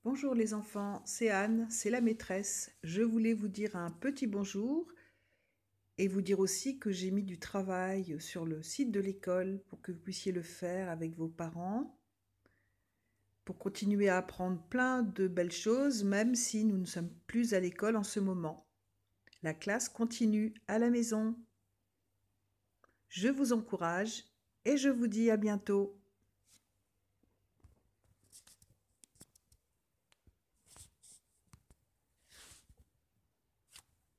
Bonjour les enfants, c'est Anne, c'est la maîtresse. Je voulais vous dire un petit bonjour et vous dire aussi que j'ai mis du travail sur le site de l'école pour que vous puissiez le faire avec vos parents, pour continuer à apprendre plein de belles choses, même si nous ne sommes plus à l'école en ce moment. La classe continue à la maison. Je vous encourage et je vous dis à bientôt.